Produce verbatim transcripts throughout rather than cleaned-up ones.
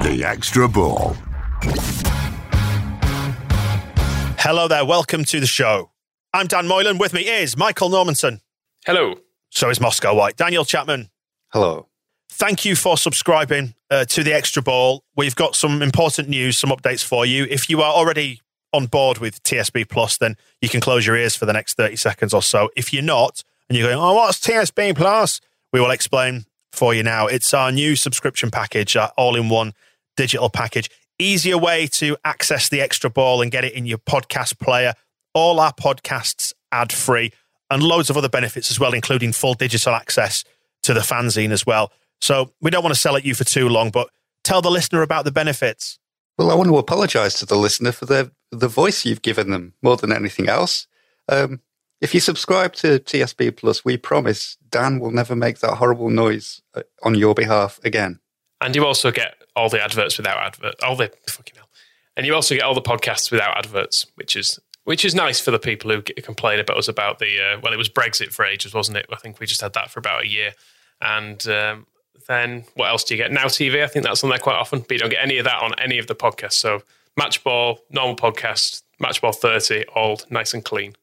The Extra Ball. Hello there, welcome to the show. I'm Dan Moylan, with me is Michael Normanson. Hello. So is Moscow White. Daniel Chapman. Hello. Thank you for subscribing uh, to The Extra Ball. We've got some important news, some updates for you. If you are already on board with T S B Plus, then you can close your ears for the next thirty seconds or so. If you're not, and you're going, oh, what's T S B Plus? We will explain for you now. It's our new subscription package, our all-in-one digital package. Easier way to access The Extra Ball and get it in your podcast player. All our podcasts ad-free and loads of other benefits as well, including full digital access to the fanzine as well. So we don't want to sell at you for too long, but tell the listener about the benefits. Well, I want to apologise to the listener for the the voice you've given them more than anything else. Um, if you subscribe to T S B Plus, we promise Dan will never make that horrible noise on your behalf again. And you also get all the adverts without adverts. All the fucking hell. And you also get all the podcasts without adverts, which is which is nice for the people who complain about us about the uh, well, it was Brexit for ages, wasn't it? I think we just had that for about a year. And um, then what else do you get? Now T V, I think that's on there quite often, but you don't get any of that on any of the podcasts. So Matchball, normal podcast, Matchball thirty, old, nice and clean.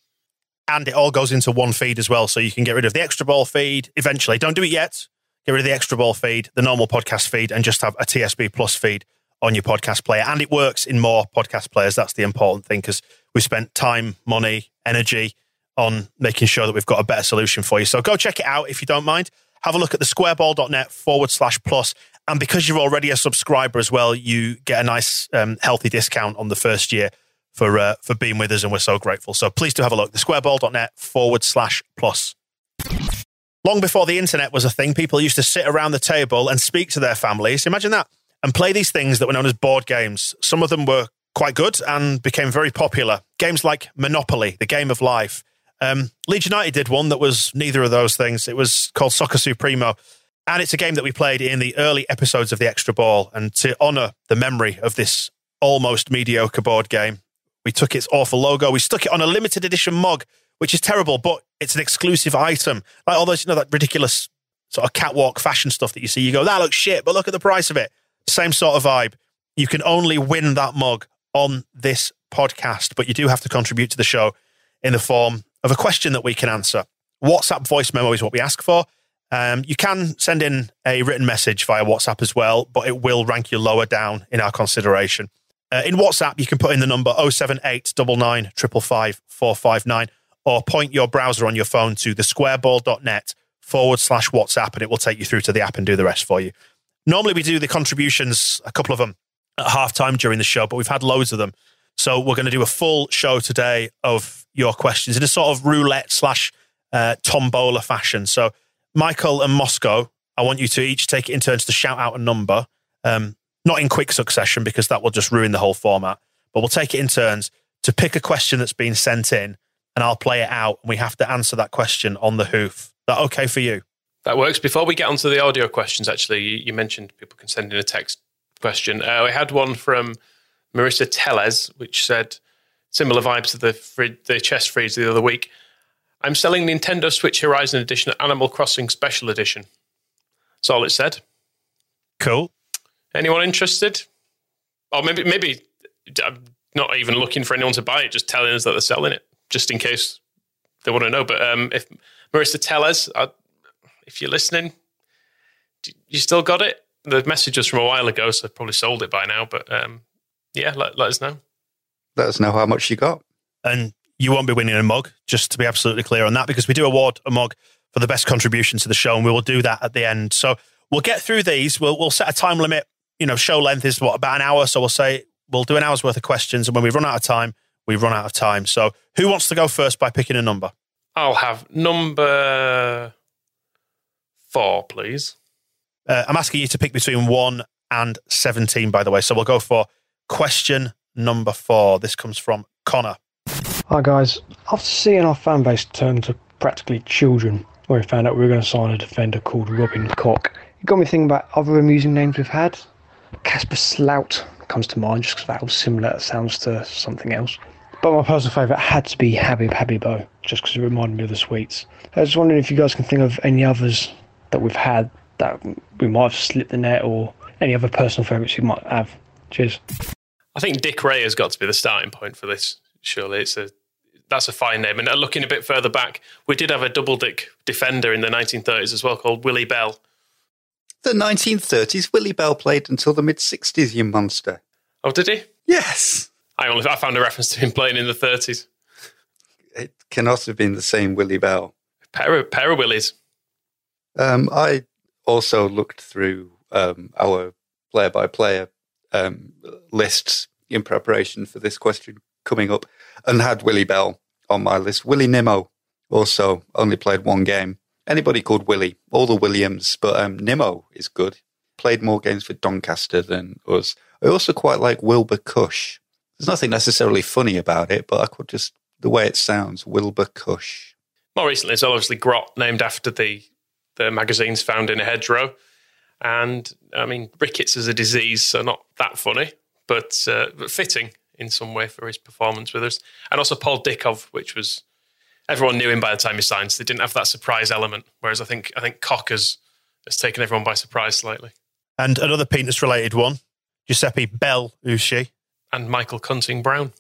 And it all goes into one feed as well, so you can get rid of the Extra Ball feed eventually. Don't do it yet. Get rid of the Extra Ball feed, the normal podcast feed, and just have a T S B Plus feed on your podcast player. And it works in more podcast players. That's the important thing, because we spent time, money, energy on making sure that we've got a better solution for you. So go check it out if you don't mind. Have a look at the squareball.net forward slash plus. And because you're already a subscriber as well, you get a nice, um, healthy discount on the first year for uh, for being with us, and we're so grateful. So please do have a look. The squareball.net forward slash plus. Long before the internet was a thing, people used to sit around the table and speak to their families. Imagine that. And play these things that were known as board games. Some of them were quite good and became very popular. Games like Monopoly, the game of life. Um, Leeds United did one that was neither of those things. It was called Soccer Supremo. And it's a game that we played in the early episodes of The Extra Ball. And to honour the memory of this almost mediocre board game, we took its awful logo, we stuck it on a limited edition mug, which is terrible, but it's an exclusive item. Like all those, you know, that ridiculous sort of catwalk fashion stuff that you see. You go, that looks shit, but look at the price of it. Same sort of vibe. You can only win that mug on this podcast, but you do have to contribute to the show in the form of a question that we can answer. WhatsApp voice memo is what we ask for. Um, you can send in a written message via WhatsApp as well, but it will rank you lower down in our consideration. Uh, in WhatsApp, you can put in the number oh seven eight nine nine five five four five nine or point your browser on your phone to the squareball.net forward slash WhatsApp, and it will take you through to the app and do the rest for you. Normally, we do the contributions, a couple of them, at halftime during the show, but we've had loads of them. So we're going to do a full show today of your questions in a sort of roulette slash uh, tombola fashion. So Michael and Moscow, I want you to each take it in turns to shout out a number. Um, not in quick succession, because that will just ruin the whole format. But we'll take it in turns to pick a question that's been sent in, and I'll play it out, and we have to answer that question on the hoof. That okay for you? That works. Before we get onto the audio questions, actually, you, you mentioned people can send in a text question. Uh, I had one from Marissa Tellez, which said, similar vibes to the, frid- the chest freeze the other week. I'm selling Nintendo Switch Horizon Edition Animal Crossing Special Edition. That's all it said. Cool. Anyone interested? Or maybe maybe I'm not even looking for anyone to buy it, just telling us that they're selling it, just in case they want to know. But um, if Marissa Tellez, uh, if you're listening, you still got it? The message was from a while ago, so I've probably sold it by now. But um, yeah, let, let us know. Let us know how much you got. And you won't be winning a mug, just to be absolutely clear on that, because we do award a mug for the best contribution to the show, and we will do that at the end. So we'll get through these. We'll we'll set a time limit. You know, show length is what, about an hour. So we'll say we'll do an hour's worth of questions, and when we run out of time, we run out of time. So who wants to go first by picking a number? I'll have number four, please. Uh, I'm asking you to pick between one and seventeen, by the way. So we'll go for question number four. This comes from Connor. Hi guys. After seeing our fan base turn to practically children when we found out we were going to sign a defender called Robin Koch, it got me thinking about other amusing names we've had. Casper Slout comes to mind just because of how similar it sounds to something else. But my personal favourite had to be Habib Habibo, just because it reminded me of the sweets. I was wondering if you guys can think of any others that we've had that we might have slipped the net, or any other personal favourites you might have. Cheers. I think Dick Ray has got to be the starting point for this. Surely it's a that's a fine name. And looking a bit further back, we did have a double Dick defender in the nineteen thirties as well called Willie Bell. The nineteen thirties, Willie Bell played until the mid sixties, you monster. Oh, did he? Yes. I only I found a reference to him playing in the thirties. It cannot have been the same Willie Bell. Pair of, pair of Willies. Um, I also looked through um, our player-by-player um, lists in preparation for this question coming up and had Willie Bell on my list. Willie Nimmo also only played one game. Anybody called Willie, all the Williams, but um, Nimmo is good. Played more games for Doncaster than us. I also quite like Wilbur Cush. There's nothing necessarily funny about it, but I could just, the way it sounds, Wilbur Cush. More recently, it's obviously Grot, named after the, the magazines found in a hedgerow. And, I mean, rickets is a disease, so not that funny, but, uh, but fitting in some way for his performance with us. And also Paul Dickov, which was, everyone knew him by the time he signed, so they didn't have that surprise element, whereas I think I think Cock has, has taken everyone by surprise slightly. And another Peanuts-related one, Giuseppe Bellusci. And Michael Cunting Brown.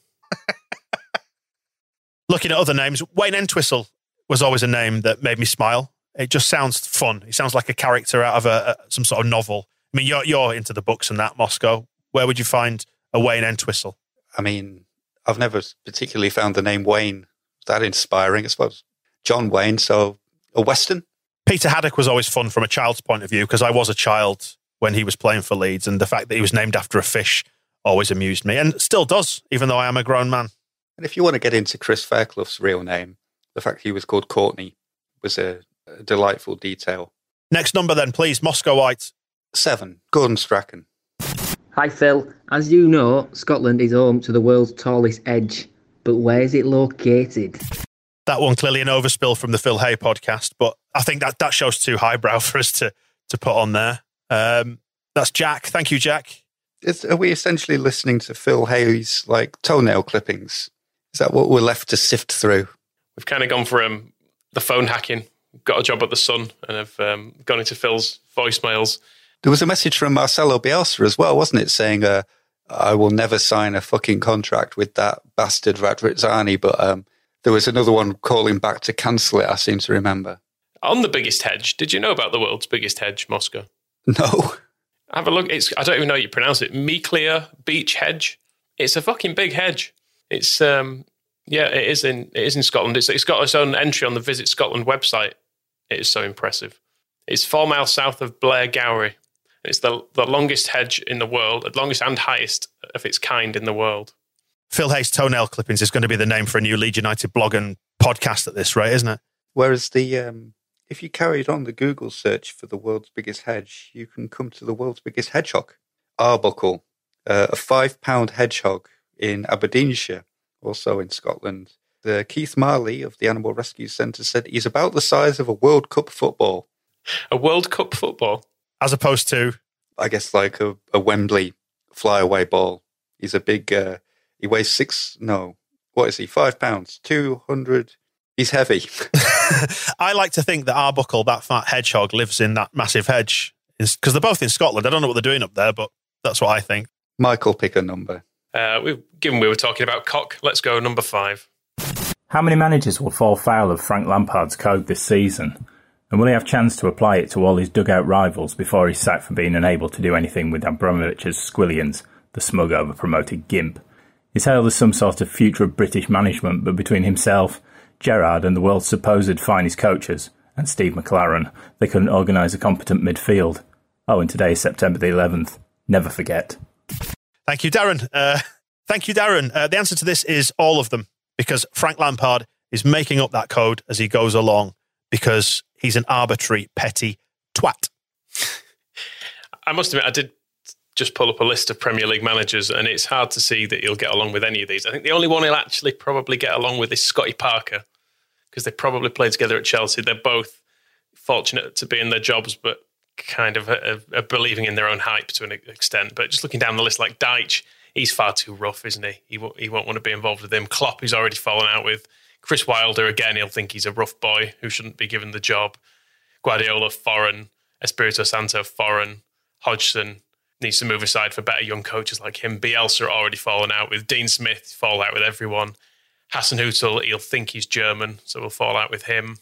Looking at other names, Wayne Entwistle was always a name that made me smile. It just sounds fun. It sounds like a character out of a, a some sort of novel. I mean, you're you're into the books and that, Moscow. Where would you find a Wayne Entwistle? I mean, I've never particularly found the name Wayne that inspiring, I suppose. John Wayne, so a Western? Peter Haddock was always fun from a child's point of view because I was a child when he was playing for Leeds, and the fact that he was named after a fish always amused me, and still does, even though I am a grown man. And if you want to get into Chris Fairclough's real name, the fact he was called Courtney was a, a delightful detail. Next number then, please, Moscow White. Seven, Gordon Strachan. Hi Phil, as you know, Scotland is home to the world's tallest hedge, but where is it located? That one clearly an overspill from the Phil Hay podcast, but I think that, that shows too highbrow for us to, to put on there. Um, that's Jack. Thank you, Jack. Is, are we essentially listening to Phil Hay's like toenail clippings? Is that what we're left to sift through? We've kind of gone from the phone hacking, got a job at the Sun, and have um, gone into Phil's voicemails. There was a message from Marcelo Bielsa as well, wasn't it? Saying, uh, I will never sign a fucking contract with that bastard Radrizzani. But um, there was another one calling back to cancel it, I seem to remember. On the biggest hedge, did you know about the world's biggest hedge, Moscow? No. Have a look. It's I don't even know how you pronounce it. Meaclear Beach Hedge. It's a fucking big hedge. It's um yeah, it is in it is in Scotland. It's it's got its own entry on the Visit Scotland website. It is so impressive. It's four miles south of Blair Gowrie. It's the the longest hedge in the world, the longest and highest of its kind in the world. Phil Hay's toenail clippings is going to be the name for a new Leeds United blog and podcast at this rate, isn't it? Whereas the um, if you carried on the Google search for the world's biggest hedge, you can come to the world's biggest hedgehog, Arbuckle, uh, a five-pound hedgehog in Aberdeenshire, also in Scotland. The Keith Marley of the Animal Rescue Centre said he's about the size of a World Cup football. A World Cup football? As opposed to? I guess like a, a Wembley flyaway ball. He's a big, uh, he weighs six, no, what is he, five pounds, two hundred. He's heavy. I like to think that Arbuckle, that fat hedgehog, lives in that massive hedge. Because they're both in Scotland. I don't know what they're doing up there, but that's what I think. Michael, pick a number. Uh, we've, given we were talking about cock, let's go number five. How many managers will fall foul of Frank Lampard's code this season? And will he have a chance to apply it to all his dugout rivals before he's sacked for being unable to do anything with Abramovich's Squillions, the smug over-promoted gimp? He's hailed as some sort of future of British management, but between himself, Gerrard and the world's supposed finest coaches, and Steve McLaren, they couldn't organise a competent midfield. Oh, and today is September the eleventh. Never forget. Thank you, Darren. Uh, thank you, Darren. Uh, the answer to this is all of them, because Frank Lampard is making up that code as he goes along, because he's an arbitrary, petty twat. I must admit, I did just pull up a list of Premier League managers, and it's hard to see that he'll get along with any of these. I think the only one he'll actually probably get along with is Scotty Parker, because they probably played together at Chelsea. They're both fortunate to be in their jobs, but kind of uh, uh, believing in their own hype to an extent. But just looking down the list, like Deitch, he's far too rough, isn't he? He won't, he won't want to be involved with him. Klopp, he's already fallen out with. Chris Wilder, again, he'll think he's a rough boy who shouldn't be given the job. Guardiola, foreign. Espirito Santo, foreign. Hodgson, needs to move aside for better young coaches like him. Bielsa already fallen out with Dean Smith, fall out with everyone. Hasenhüttl, he'll think he's German, so we'll fall out with him.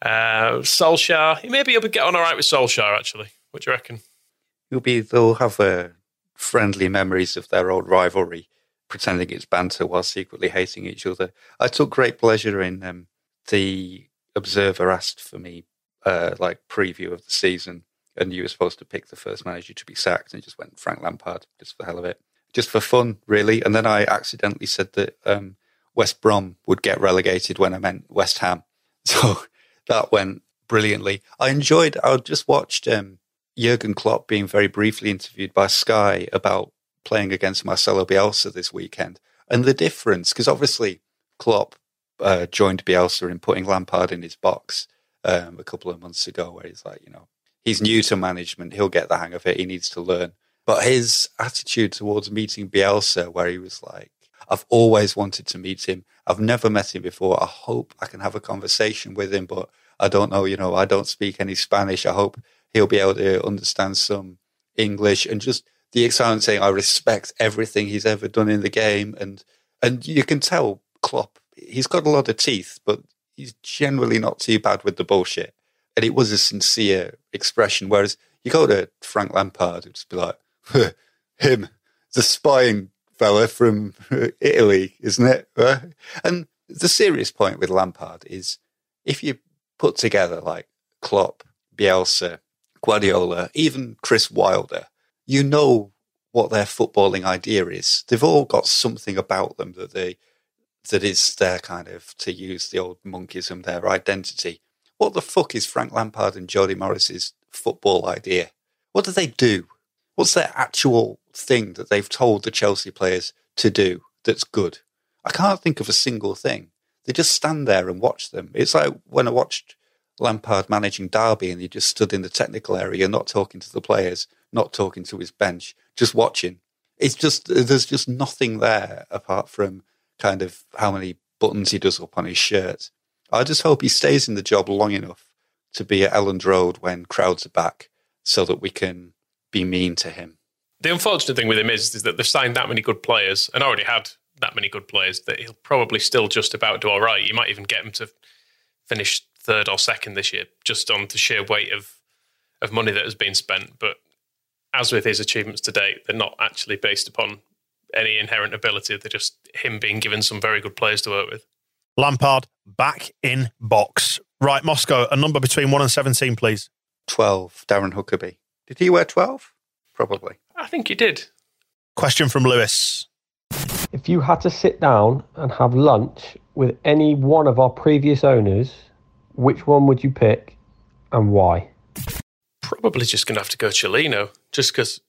Uh, Solskjaer, he maybe he'll get on all right with Solskjaer, actually. What do you reckon? He'll be, they'll have uh, friendly memories of their old rivalry, pretending it's banter while secretly hating each other. I took great pleasure in um, the Observer asked for me, uh, like, preview of the season, and you were supposed to pick the first manager to be sacked, and just went Frank Lampard, just for the hell of it. Just for fun, really. And then I accidentally said that um, West Brom would get relegated when I meant West Ham. So that went brilliantly. I enjoyed, I just watched um, Jurgen Klopp being very briefly interviewed by Sky about playing against Marcelo Bielsa this weekend. And the difference, because obviously Klopp uh, joined Bielsa in putting Lampard in his box um, a couple of months ago, where he's like, you know, he's new to management, he'll get the hang of it, he needs to learn. But his attitude towards meeting Bielsa, where he was like, I've always wanted to meet him. I've never met him before. I hope I can have a conversation with him, but I don't know, you know, I don't speak any Spanish. I hope he'll be able to understand some English, and just the excitement saying, I respect everything he's ever done in the game. And, and you can tell Klopp, he's got a lot of teeth, but he's generally not too bad with the bullshit. And it was a sincere expression. Whereas you go to Frank Lampard, it'd just be like, him, the spying fella from Italy, isn't it? And the serious point with Lampard is, if you put together like Klopp, Bielsa, Guardiola, even Chris Wilder, you know what their footballing idea is. They've all got something about them that they that is their kind of, to use the old monkeyism, their identity. What the fuck is Frank Lampard and Jody Morris's football idea? What do they do? What's their actual thing that they've told the Chelsea players to do that's good? I can't think of a single thing. They just stand there and watch them. It's like when I watched Lampard managing Derby and he just stood in the technical area, not talking to the players, not talking to his bench, just watching. It's just, there's just nothing there apart from kind of how many buttons he does up on his shirt. I just hope he stays in the job long enough to be at Elland Road when crowds are back, so that we can be mean to him. The unfortunate thing with him is, is that they've signed that many good players, and already had that many good players, that he'll probably still just about do all right. You might even get him to finish third or second this year, just on the sheer weight of, of money that has been spent. But as with his achievements to date, they're not actually based upon any inherent ability. They're just him being given some very good players to work with. Lampard back in box. Right, Moscow, a number between one and seventeen, please. twelve, Darren Huckabee. Did he wear twelve? Probably. I think he did. Question from Lewis. If you had to sit down and have lunch with any one of our previous owners, which one would you pick and why? Probably just going to have to go Cellino, just because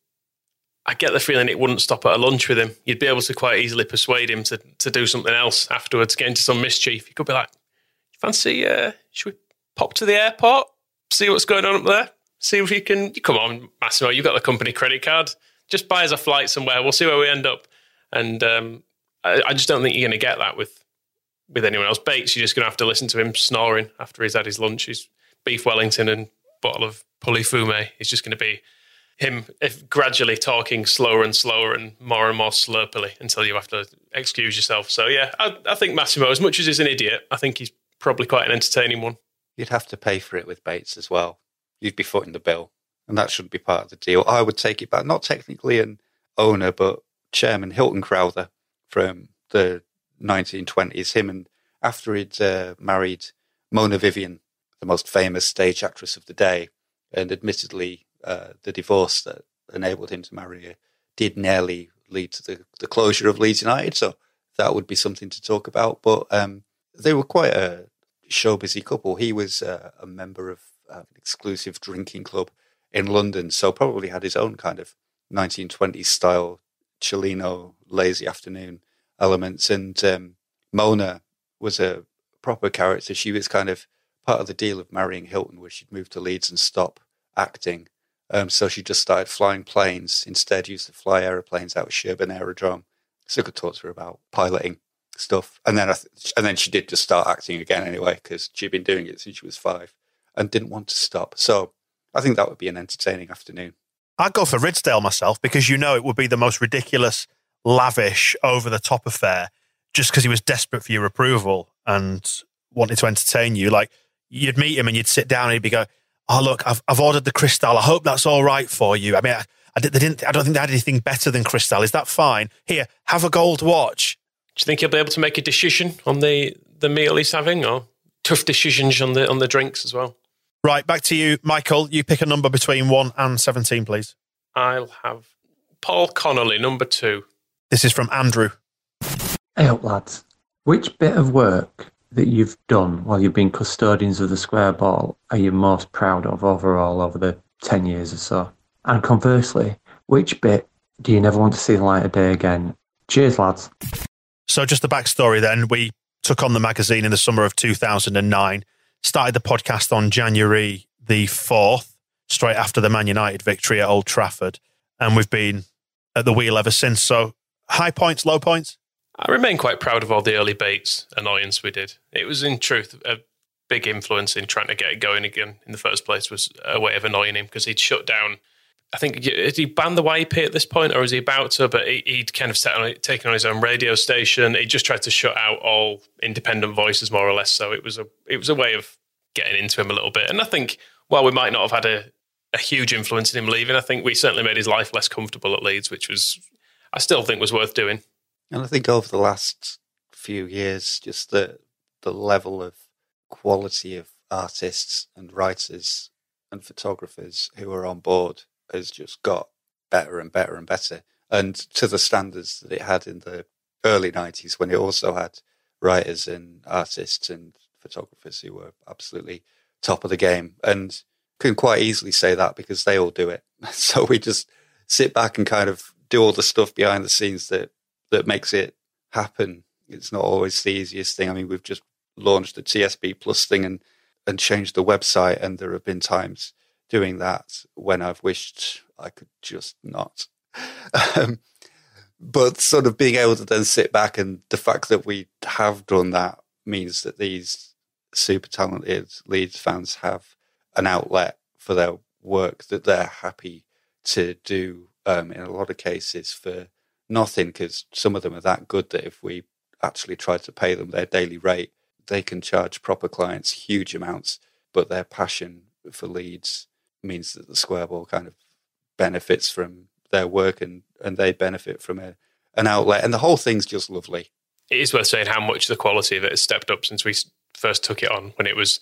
I get the feeling it wouldn't stop at a lunch with him. You'd be able to quite easily persuade him to, to do something else afterwards, get into some mischief. You could be like, fancy, uh, should we pop to the airport, see what's going on up there? See if you can, come on, Massimo, you've got the company credit card. Just buy us a flight somewhere. We'll see where we end up. And um, I, I just don't think you're going to get that with with anyone else. Bates, you're just going to have to listen to him snoring after he's had his lunch. His beef Wellington and bottle of Pully Fume. It's just going to be him if gradually talking slower and slower and more and more slurpily until you have to excuse yourself. So, yeah, I, I think Massimo, as much as he's an idiot, I think he's probably quite an entertaining one. You'd have to pay for it with Bates as well. You'd be footing the bill, and that should be part of the deal. I would take it back, not technically an owner, but Chairman Hilton Crowther from the nineteen twenties. Him, and after he'd uh, married Mona Vivian, the most famous stage actress of the day, and admittedly uh, the divorce that enabled him to marry her did nearly lead to the, the closure of Leeds United, so that would be something to talk about. But um, they were quite a show-busy couple. He was uh, a member of uh, an exclusive drinking club in London, so probably had his own kind of nineteen twenties style Cellino lazy afternoon elements. And um, Mona was a proper character. She was kind of part of the deal of marrying Hilton, where she'd move to Leeds and stop acting. Um, so she just started flying planes. Instead, used to fly aeroplanes out of Sherburn Aerodrome. So I could talk to her about piloting stuff. And then I th- and then she did just start acting again anyway, because she'd been doing it since she was five and didn't want to stop. So I think that would be an entertaining afternoon. I'd go for Ridsdale myself because you know it would be the most ridiculous, lavish, over-the-top affair just because he was desperate for your approval and wanted to entertain you. Like, you'd meet him and you'd sit down and he'd be go, oh, look, I've, I've ordered the Cristal. I hope that's all right for you. I mean, I, I, they didn't, I don't think they had anything better than Cristal. Is that fine? Here, have a gold watch. Do you think he'll be able to make a decision on the, the meal he's having, or tough decisions on the on the drinks as well? Right, back to you, Michael. You pick a number between one and seventeen, please. I'll have Paul Connolly, number two. This is from Andrew. Hey up, lads. Which bit of work that you've done while you've been custodians of the square ball are you most proud of overall over the ten years or so? And conversely, which bit do you never want to see the light of day again? Cheers, lads. So just the backstory then. We took on the magazine in the summer of two thousand nine, started the podcast on January the fourth, straight after the Man United victory at Old Trafford. And we've been at the wheel ever since. So high points, low points? I remain quite proud of all the early Bates annoyance we did. It was in truth a big influence in trying to get it going again in the first place, was a way of annoying him because he'd shut down. I think, had he banned the Y P at this point, or was he about to? But he, he'd kind of set on, taken on his own radio station. He just tried to shut out all independent voices, more or less. So it was a it was a way of getting into him a little bit. And I think, while we might not have had a, a huge influence in him leaving, I think we certainly made his life less comfortable at Leeds, which was, I still think, was worth doing. And I think over the last few years, just the the level of quality of artists and writers and photographers who are on board has just got better and better and better. And to the standards that it had in the early nineties, when it also had writers and artists and photographers who were absolutely top of the game. And can quite easily say that because they all do it. So we just sit back and kind of do all the stuff behind the scenes that that makes it happen. It's not always the easiest thing. I mean, we've just launched the T S B Plus thing and, and changed the website, and there have been times doing that when I've wished I could just not. Um, but sort of being able to then sit back, and the fact that we have done that means that these super talented Leeds fans have an outlet for their work that they're happy to do um, in a lot of cases for nothing, because some of them are that good that if we actually tried to pay them their daily rate, they can charge proper clients huge amounts, but their passion for Leeds means that the Square Ball kind of benefits from their work, and, and they benefit from a, an outlet, and the whole thing's just lovely. It is worth saying how much the quality of it has stepped up since we first took it on, when it was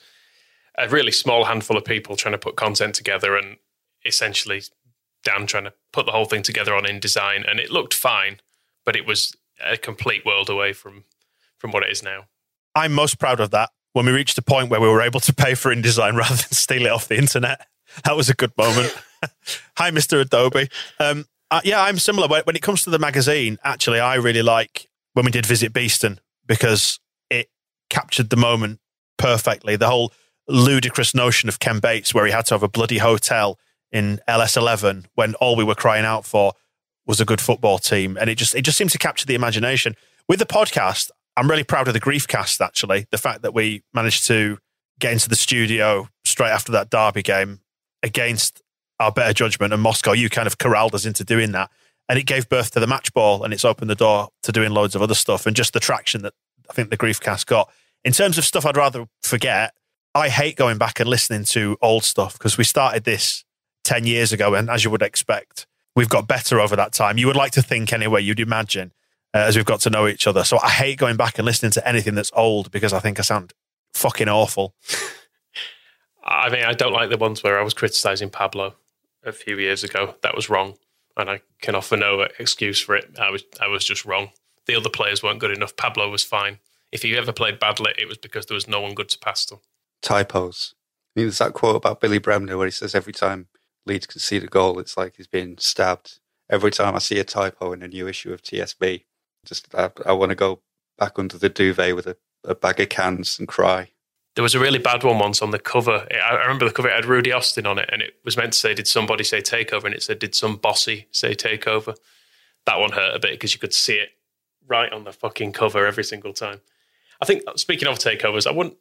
a really small handful of people trying to put content together, and essentially Dan trying to put the whole thing together on InDesign, and it looked fine, but it was a complete world away from, from what it is now. I'm most proud of that, when we reached a point where we were able to pay for InDesign rather than steal it off the internet. That was a good moment. Hi, Mister Adobe. Um, uh, yeah, I'm similar. When, when it comes to the magazine, actually, I really like when we did Visit Beeston, because it captured the moment perfectly. The whole ludicrous notion of Ken Bates, where he had to have a bloody hotel in L S eleven when all we were crying out for was a good football team. And it just it just seemed to capture the imagination. With the podcast, I'm really proud of the Griefcast, actually. The fact that we managed to get into the studio straight after that Derby game against our better judgment, and Moscow, you kind of corralled us into doing that. And it gave birth to the Match Ball, and it's opened the door to doing loads of other stuff, and just the traction that I think the Griefcast got. In terms of stuff I'd rather forget, I hate going back and listening to old stuff, because we started this ten years ago, and as you would expect, we've got better over that time. You would like to think anyway, you'd imagine, uh, as we've got to know each other. So I hate going back and listening to anything that's old, because I think I sound fucking awful. I mean, I don't like the ones where I was criticising Pablo a few years ago. That was wrong, and I can offer no excuse for it. I was I was just wrong. The other players weren't good enough. Pablo was fine. If he ever played badly, it was because there was no one good to pass to. Typos. I mean, there's that quote about Billy Bremner where he says every time Leeds concede a goal, it's like he's being stabbed. Every time I see a typo in a new issue of T S B, just I, I want to go back under the duvet with a, a bag of cans and cry. There was a really bad one once on the cover. I remember the cover, it had Rudy Austin on it, and it was meant to say, did somebody say takeover? And it said, did some bossy say takeover? That one hurt a bit because you could see it right on the fucking cover every single time. I think, speaking of takeovers, I wouldn't,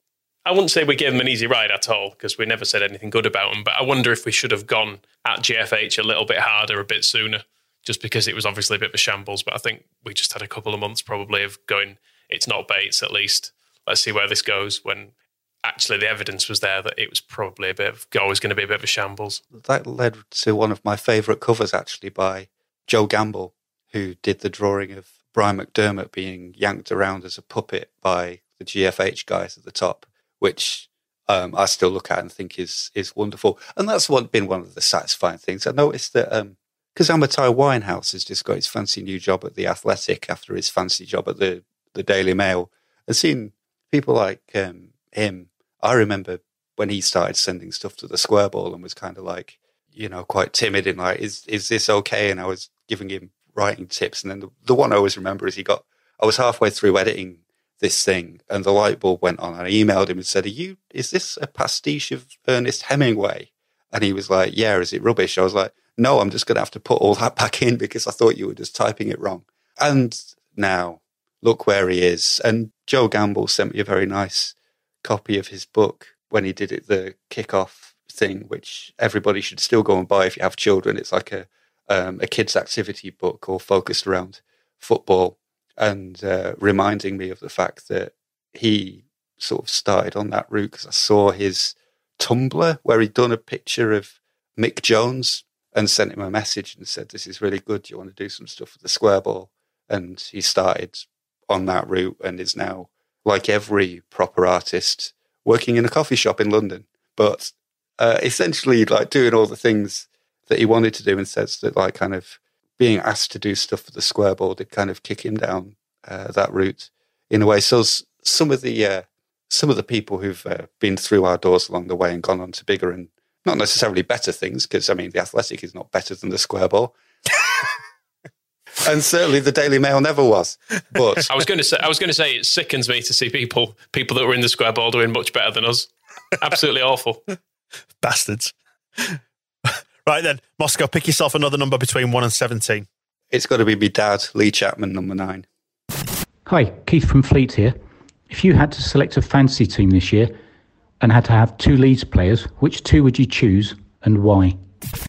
I wouldn't say we gave them an easy ride at all, because we never said anything good about them. But I wonder if we should have gone at G F H a little bit harder, a bit sooner, just because it was obviously a bit of a shambles. But I think we just had a couple of months probably of going, it's not Bates at least. Let's see where this goes, when actually the evidence was there that it was probably a bit of, always going to be a bit of a shambles. That led to one of my favourite covers, actually, by Joe Gamble, who did the drawing of Brian McDermott being yanked around as a puppet by the G F H guys at the top, which um, I still look at and think is is wonderful. And that's what been one of the satisfying things. I noticed that because um, Amatai Winehouse has just got his fancy new job at The Athletic after his fancy job at the, the Daily Mail, and seeing people like um, him, I remember when he started sending stuff to the Square Ball and was kind of like, you know, quite timid and like, is is this okay? And I was giving him writing tips. And then the, the one I always remember is he got, I was halfway through editing this thing and the light bulb went on, and I emailed him and said, are you, is this a pastiche of Ernest Hemingway? And he was like, yeah, is it rubbish? I was like, no, I'm just going to have to put all that back in because I thought you were just typing it wrong. And now look where he is. And Joe Gamble sent me a very nice copy of his book when he did it, the kickoff thing, which everybody should still go and buy if you have children. It's like a um, a kids' activity book all focused around football, and uh, reminding me of the fact that he sort of started on that route because I saw his Tumblr where he'd done a picture of Mick Jones and sent him a message and said, this is really good. Do you want to do some stuff with the Square Ball? And he started on that route and is now, like every proper artist, working in a coffee shop in London, but uh, essentially like doing all the things that he wanted to do, and says that like kind of being asked to do stuff for the Square Ball did kind of kick him down uh, that route in a way. So some of the uh, some of the people who've uh, been through our doors along the way and gone on to bigger and not necessarily better things, because I mean the Athletic is not better than the Square Ball. And certainly the Daily Mail never was. But I was going to say, I was going to say, it sickens me to see people, people that were in the Square Ball doing much better than us. Absolutely awful, bastards. Right then, Moscow, pick yourself another number between one and seventeen. It's got to be my dad, Lee Chapman, number nine. Hi, Keith from Fleet here. If you had to select a fantasy team this year and had to have two Leeds players, which two would you choose and why?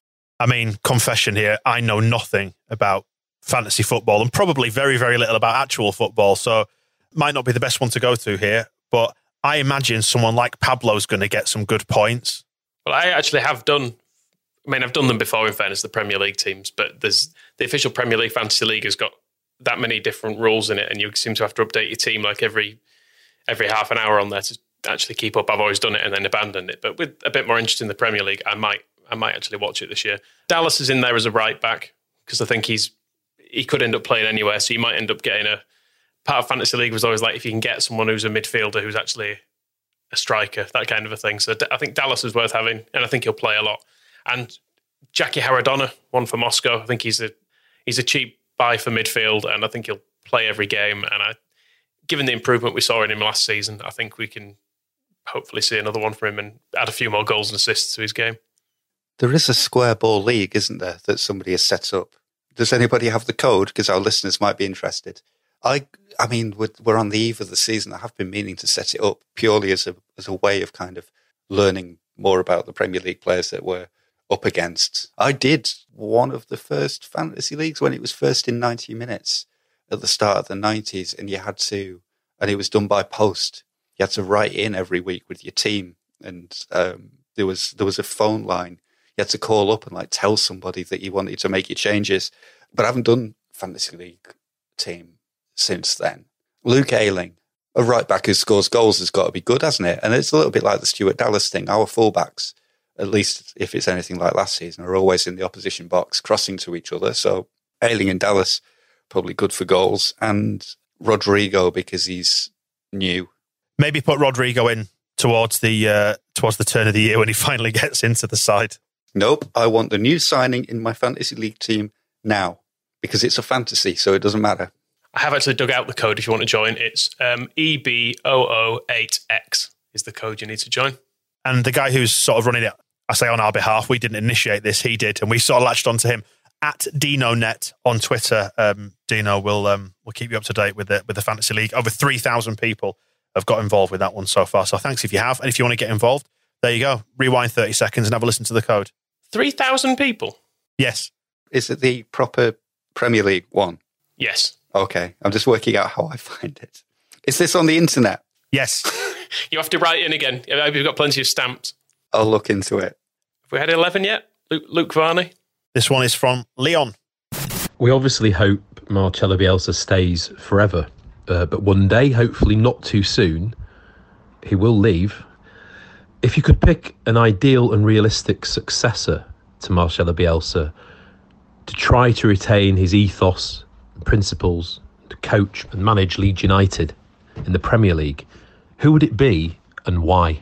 I mean, confession here, I know nothing about fantasy football and probably very, very little about actual football, so might not be the best one to go to here, but I imagine someone like Pablo's going to get some good points. Well, I actually have done, I mean, I've done them before in fairness, the Premier League teams, but there's the official Premier League Fantasy League has got that many different rules in it, and you seem to have to update your team like every every half an hour on there to actually keep up. I've always done it and then abandoned it, but with a bit more interest in the Premier League, I might I might actually watch it this year. Dallas is in there as a right back because I think he's he could end up playing anywhere, so you might end up getting a part of Fantasy League was always like if you can get someone who's a midfielder who's actually a striker, that kind of a thing. So I think Dallas is worth having, and I think he'll play a lot. And Jackie Haradonna, one for Moscow. I think he's a he's a cheap buy for midfield, and I think he'll play every game. And I, given the improvement we saw in him last season, I think we can hopefully see another one from him and add a few more goals and assists to his game. There is a Square Ball League, isn't there, that somebody has set up? Does anybody have the code? Because our listeners might be interested. I I mean, we're, we're on the eve of the season. I have been meaning to set it up purely as a as a way of kind of learning more about the Premier League players that we're up against. I did one of the first fantasy leagues when it was first in ninety minutes at the start of the nineties, and you had to, and it was done by post. You had to write in every week with your team, and um, there was there was a phone line. You had to call up and like tell somebody that you wanted to make your changes. But I haven't done fantasy league team since then. Luke Ayling, a right back who scores goals, has got to be good, hasn't it? And it's a little bit like the Stuart Dallas thing. Our fullbacks, at least if it's anything like last season, are always in the opposition box, crossing to each other. So Ayling and Dallas, probably good for goals. And Rodrigo, because he's new. Maybe put Rodrigo in towards the uh, towards the turn of the year when he finally gets into the side. Nope, I want the new signing in my fantasy league team now, because it's a fantasy, so it doesn't matter. I have actually dug out the code if you want to join. It's um, E B zero zero eight X is the code you need to join. And the guy who's sort of running it, I say on our behalf, we didn't initiate this, he did, and we sort of latched onto him at DinoNet on Twitter. Um, Dino will um, will keep you up to date with the with the fantasy league. Over three thousand people have got involved with that one so far. So thanks if you have. And if you want to get involved, there you go. Rewind thirty seconds and have a listen to the code. three thousand people? Yes. Is it the proper Premier League one? Yes. Okay. I'm just working out how I find it. Is this on the internet? Yes. You have to write in again. We've got plenty of stamps. I'll look into it. Have we had eleven yet? Luke, Luke Varney? This one is from Leon. We obviously hope Marcelo Bielsa stays forever, uh, but one day, hopefully not too soon, he will leave. If you could pick an ideal and realistic successor to Marcelo Bielsa to try to retain his ethos and principles, to coach and manage Leeds United in the Premier League, who would it be and why?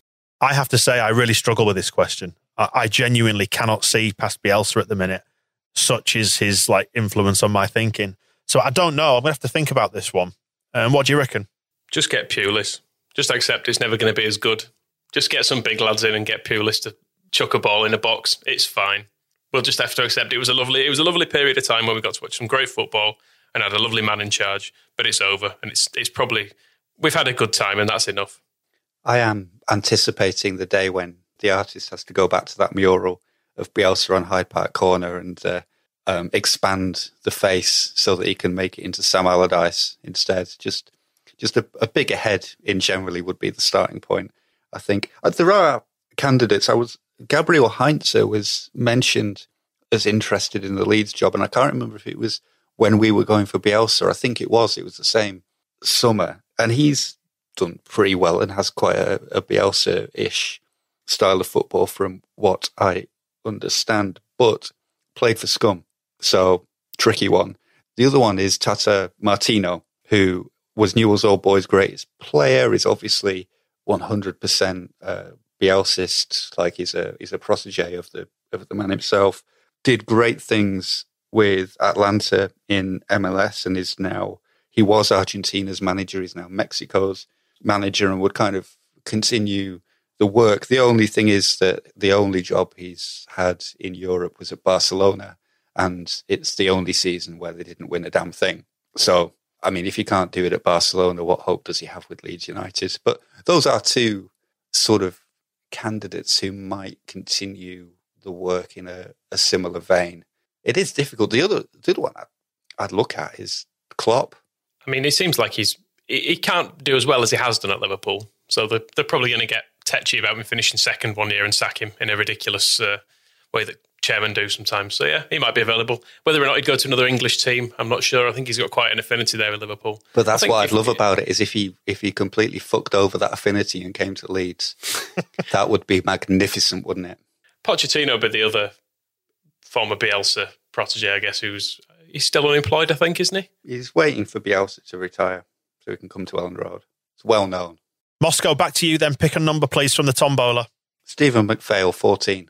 I have to say I really struggle with this question. I, I genuinely cannot see past Bielsa at the minute. Such is his like influence on my thinking. So I don't know. I'm going to have to think about this one. Um, what do you reckon? Just get Pulis. Just accept it's never going to be as good. Just get some big lads in and get Pulis to chuck a ball in a box. It's fine. We'll just have to accept it was a lovely, it was a lovely period of time where we got to watch some great football and had a lovely man in charge. But it's over, and it's it's probably we've had a good time, and that's enough. I am anticipating the day when the artist has to go back to that mural of Bielsa on Hyde Park Corner and uh, um, expand the face so that he can make it into Sam Allardyce instead. Just, just a, a bigger head in generally would be the starting point. I think uh, there are candidates. I was Gabriel Heinze was mentioned as interested in the Leeds job, and I can't remember if it was when we were going for Bielsa. I think it was. It was the same summer, and he's done pretty well and has quite a, a Bielsa-ish style of football from what I understand, but played for Scum. So, tricky one. The other one is Tata Martino, who was Newell's Old Boys' greatest player, is obviously one hundred percent uh, Bielsist, like he's a he's a protege of the of the man himself. Did great things with Atlanta in M L S and is now, he was Argentina's manager, he's now Mexico's manager and would kind of continue the work. The only thing is that the only job he's had in Europe was at Barcelona, and it's the only season where they didn't win a damn thing. So, I mean, if he can't do it at Barcelona, what hope does he have with Leeds United? But those are two sort of candidates who might continue the work in a, a similar vein. It is difficult. The other, the other one I'd, I'd look at is Klopp. I mean, it seems like he's he can't do as well as he has done at Liverpool. So they're, they're probably going to get tetchy about him finishing second one year and sack him in a ridiculous uh, way that chairmen do sometimes. So yeah, he might be available. Whether or not he'd go to another English team, I'm not sure. I think he's got quite an affinity there with Liverpool. But that's what I'd love about it, is if he if he completely fucked over that affinity and came to Leeds. That would be magnificent, wouldn't it? Pochettino would be the other former Bielsa protege, I guess, who's he's still unemployed, I think, isn't he? He's waiting for Bielsa to retire so he can come to Elland Road. It's well known. Moscow, back to you then. Pick a number, please, from the tombola. Stephen McPhail, fourteen.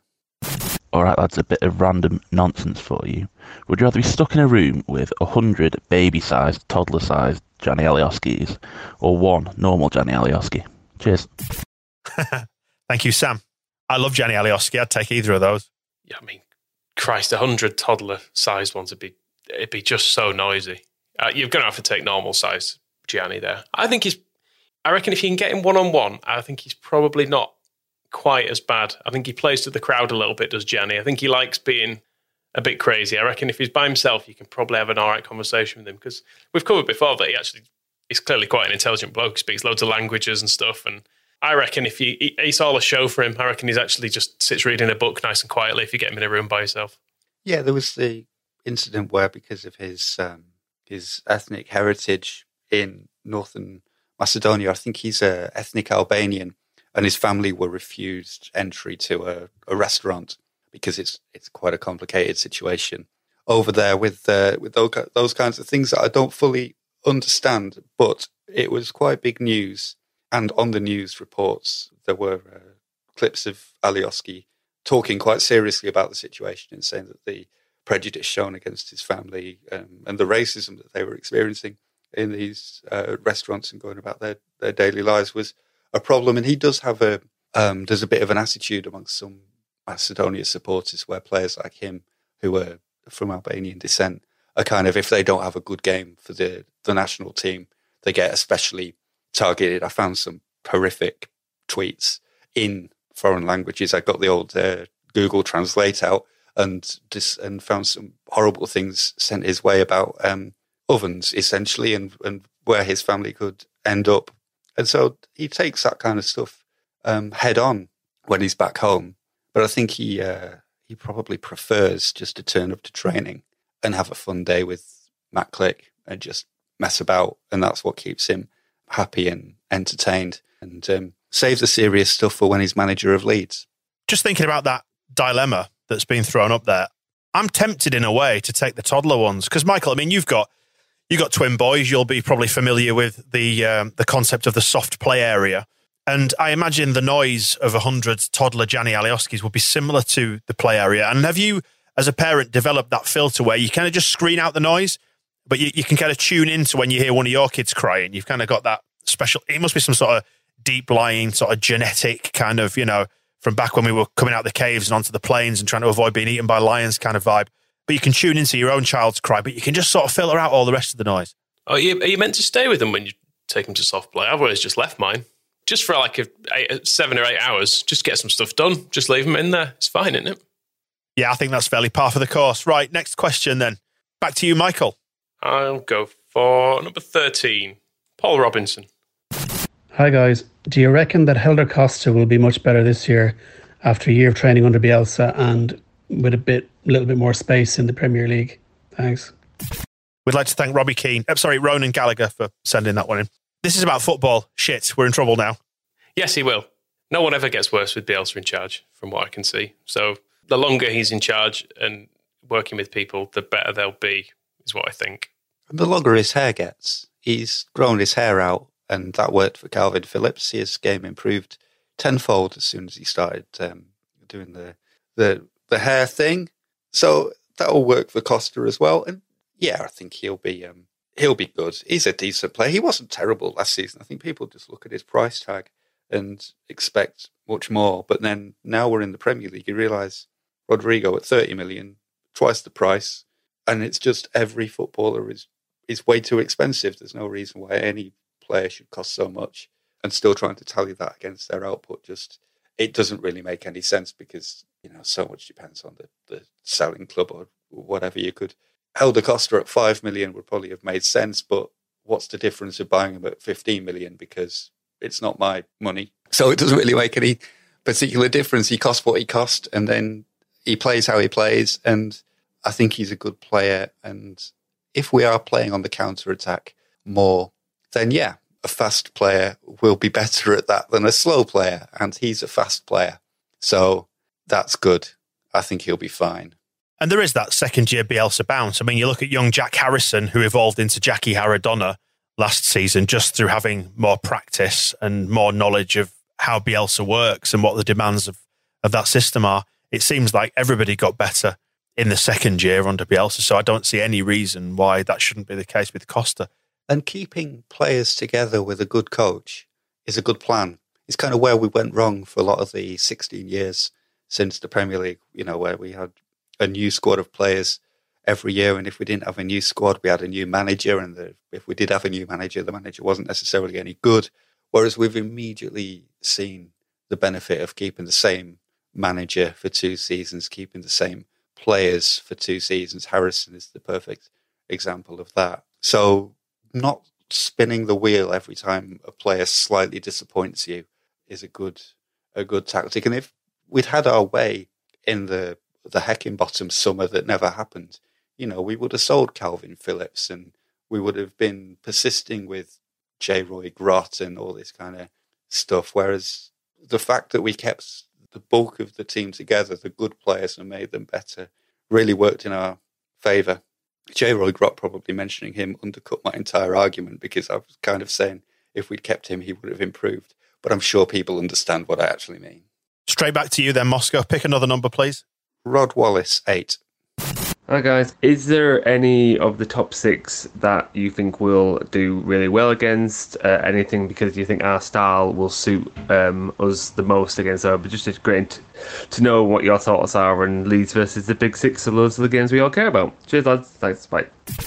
All right, that's a bit of random nonsense for you. Would you rather be stuck in a room with a hundred baby-sized, toddler-sized Gianni Alioskis or one normal Gianni Alioski? Cheers. Thank you, Sam. I love Gianni Alioski. I'd take either of those. Yeah, I mean, Christ, a hundred toddler-sized ones would be it'd be just so noisy. Uh, you're going to have to take normal-sized Gianni there. I think he's. I reckon if you can get him one-on-one, I think he's probably not quite as bad. I think he plays to the crowd a little bit, does Gianni. I think he likes being a bit crazy. I reckon if he's by himself, you can probably have an all right conversation with him, because we've covered before that he actually is clearly quite an intelligent bloke. He speaks loads of languages and stuff. And I reckon if you, it's all a show for him. I reckon he's actually just sits reading a book nice and quietly if you get him in a room by yourself. Yeah, there was the incident where, because of his um, his ethnic heritage in northern Macedonia, I think he's a ethnic Albanian, and his family were refused entry to a, a restaurant because it's it's quite a complicated situation over there with uh, with those, those kinds of things that I don't fully understand. But it was quite big news, and on the news reports there were uh, clips of Alioski talking quite seriously about the situation and saying that the prejudice shown against his family um, and the racism that they were experiencing in these uh, restaurants and going about their, their daily lives was a problem. And he does have a, um, there's a bit of an attitude amongst some Macedonia supporters where players like him, who are from Albanian descent, are kind of, if they don't have a good game for the, the national team, they get especially targeted. I found some horrific tweets in foreign languages. I got the old uh, Google Translate out and dis- and found some horrible things sent his way about um, ovens, essentially, and, and where his family could end up. And so he takes that kind of stuff um, head on when he's back home. But I think he uh, he probably prefers just to turn up to training and have a fun day with Matt Click and just mess about. And that's what keeps him happy and entertained, and um, saves the serious stuff for when he's manager of Leeds. Just thinking about that dilemma that's been thrown up there, I'm tempted in a way to take the toddler ones. Because, Michael, I mean, you've got you've got twin boys. You'll be probably familiar with the um, the concept of the soft play area. And I imagine the noise of one hundred toddler Gianni Alioskis would be similar to the play area. And have you, as a parent, developed that filter where you kind of just screen out the noise, but you, you can kind of tune into when you hear one of your kids crying? You've kind of got that special, it must be some sort of deep lying, sort of genetic kind of, you know, from back when we were coming out the caves and onto the plains and trying to avoid being eaten by lions kind of vibe. But you can tune into your own child's cry, but you can just sort of filter out all the rest of the noise. Oh, are you, are you meant to stay with them when you take them to soft play? I've always just left mine. Just for like a, eight, seven or eight hours, just get some stuff done. Just leave them in there. It's fine, isn't it? Yeah, I think that's fairly par for the course. Right, next question then. Back to you, Michael. I'll go for number thirteen, Paul Robinson. Hi, guys. Do you reckon that Helder Costa will be much better this year after a year of training under Bielsa and with a bit, little bit more space in the Premier League? Thanks. We'd like to thank Robbie Keane, uh, sorry, Ronan Gallagher for sending that one in. This is about football. Shit, we're in trouble now. Yes, he will. No one ever gets worse with Bielsa in charge, from what I can see. So the longer he's in charge and working with people, the better they'll be, is what I think. And the longer his hair gets, he's grown his hair out, and that worked for Calvin Phillips. His game improved tenfold as soon as he started um, doing the, the the hair thing. So that'll work for Costa as well. And yeah, I think he'll be... Um, He'll be good. He's a decent player. He wasn't terrible last season. I think people just look at his price tag and expect much more. But then now we're in the Premier League, you realise Rodrigo at thirty million, twice the price, and it's just every footballer is, is way too expensive. There's no reason why any player should cost so much, and still trying to tally that against their output, just it doesn't really make any sense because, you know, so much depends on the, the selling club or whatever. You could... Helder Costa at five million would probably have made sense, but what's the difference of buying him at fifteen million? Because it's not my money. So it doesn't really make any particular difference. He costs what he cost, and then he plays how he plays. And I think he's a good player. And if we are playing on the counter-attack more, then yeah, a fast player will be better at that than a slow player. And he's a fast player. So that's good. I think he'll be fine. And there is that second-year Bielsa bounce. I mean, you look at young Jack Harrison, who evolved into Jackie Haradonna last season just through having more practice and more knowledge of how Bielsa works and what the demands of, of that system are. It seems like everybody got better in the second year under Bielsa, so I don't see any reason why that shouldn't be the case with Costa. And keeping players together with a good coach is a good plan. It's kind of where we went wrong for a lot of the sixteen years since the Premier League, you know, where we had a new squad of players every year, and if we didn't have a new squad, we had a new manager, and the, if we did have a new manager, the manager wasn't necessarily any good. Whereas we've immediately seen the benefit of keeping the same manager for two seasons, keeping the same players for two seasons. Harrison is the perfect example of that. So not spinning the wheel every time a player slightly disappoints you is a good a good tactic. And if we'd had our way in the the Heckingbottom summer that never happened, you know, we would have sold Calvin Phillips, and we would have been persisting with J. Roy Grott and all this kind of stuff. Whereas the fact that we kept the bulk of the team together, the good players, and made them better, really worked in our favour. J. Roy Grott, probably mentioning him, undercut my entire argument because I was kind of saying if we'd kept him, he would have improved. But I'm sure people understand what I actually mean. Straight back to you then, Moscow. Pick another number, please. Rod Wallace, eight. Hi guys, is there any of the top six that you think will do really well against? Uh, anything because you think our style will suit um, us the most against our, but just it's great to know what your thoughts are on Leeds versus the Big Six of loads of the games we all care about. Cheers lads, thanks, bye.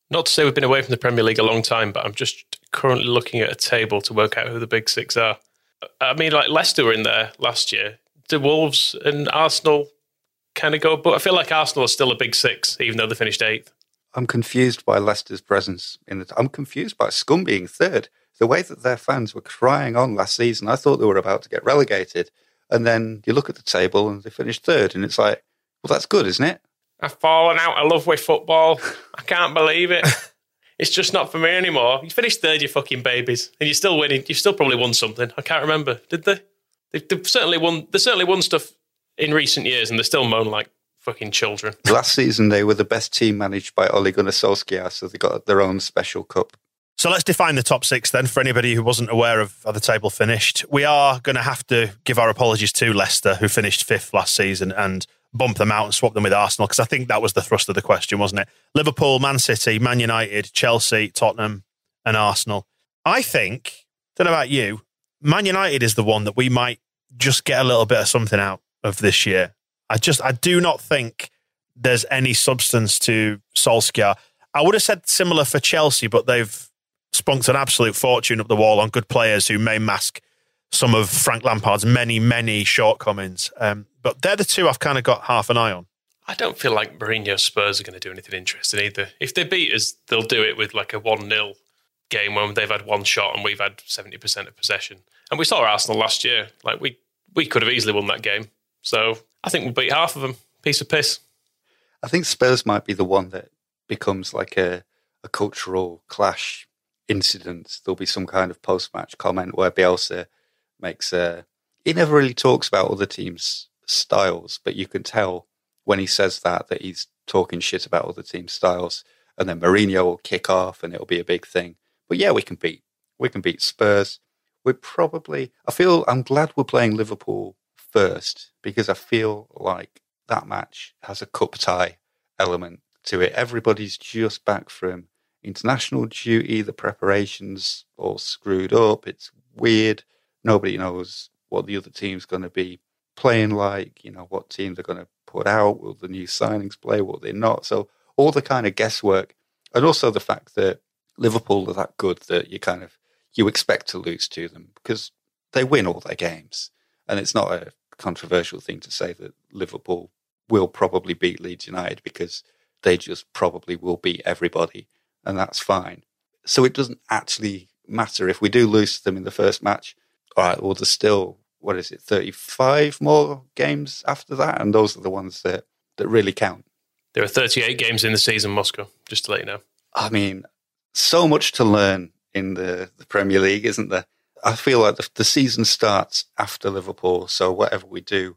Not to say we've been away from the Premier League a long time, but I'm just currently looking at a table to work out who the big six are. I mean, like Leicester were in there last year. The Wolves and Arsenal kind of go, but I feel like Arsenal are still a big six, even though they finished eighth. I'm confused by Leicester's presence in the. I'm confused by Scum being third. The way that their fans were crying on last season, I thought they were about to get relegated. And then you look at the table and they finished third, and it's like, well, that's good, isn't it? I've fallen out of love with football. I can't believe it. It's just not for me anymore. You finished third, you fucking babies, and you're still winning. You've still probably won something. I can't remember. Did they? They've, they've certainly won. They certainly won stuff in recent years, and they still moan like fucking children. Last season, they were the best team managed by Ole Gunnar Solskjaer, so they got their own special cup. So let's define the top six then for anybody who wasn't aware of how the table finished. We are going to have to give our apologies to Leicester, who finished fifth last season, and bump them out and swap them with Arsenal, because I think that was the thrust of the question, wasn't it? Liverpool, Man City, Man United, Chelsea, Tottenham, and Arsenal. I think, don't know about you, Man United is the one that we might just get a little bit of something out of this year. I just, I do not think there's any substance to Solskjaer. I would have said similar for Chelsea, but they've spunked an absolute fortune up the wall on good players who may mask some of Frank Lampard's many, many shortcomings. Um, but they're the two I've kind of got half an eye on. I don't feel like Mourinho's Spurs are going to do anything interesting either. If they beat us, they'll do it with like a one nil game when they've had one shot and we've had seventy percent of possession. And we saw Arsenal last year. Like we, we could have easily won that game. So I think we'll beat half of them. Piece of piss. I think Spurs might be the one that becomes like a, a cultural clash incident. There'll be some kind of post-match comment where Bielsa makes a... He never really talks about other teams' styles, but you can tell when he says that, that he's talking shit about other teams' styles. And then Mourinho will kick off and it'll be a big thing. But yeah, we can beat. We can beat Spurs. We're probably... I feel... I'm glad we're playing Liverpool first, because I feel like that match has a cup tie element to it. Everybody's just back from international duty. The preparations all screwed up. It's weird. Nobody knows what the other team's going to be playing like, you know, what team they're going to put out. Will the new signings play? Will they not? So all the kind of guesswork, and also the fact that Liverpool are that good that you kind of, you expect to lose to them because they win all their games. And it's not a controversial thing to say that Liverpool will probably beat Leeds United because they just probably will beat everybody, and that's fine. So it doesn't actually matter if we do lose to them in the first match. All right, well, there's still, what is it, thirty-five more games after that, and those are the ones that, that really count. There are thirty-eight games in the season, Moscow, just to let you know. I mean, so much to learn in the, the Premier League, isn't there? I feel like the, the season starts after Liverpool, so whatever we do